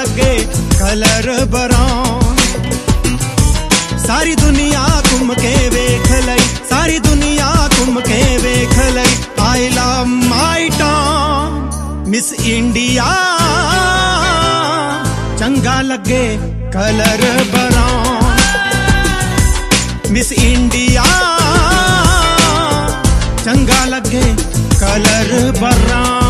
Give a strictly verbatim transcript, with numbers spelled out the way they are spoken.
लगे colour brown. सारी दुनिया घूम के वेख लई, सारी दुनिया घूम के वेख लई। I love my town miss India, चंगा लगे कलर बराउन। मिस इंडिया चंगा लगे कलर बराउन।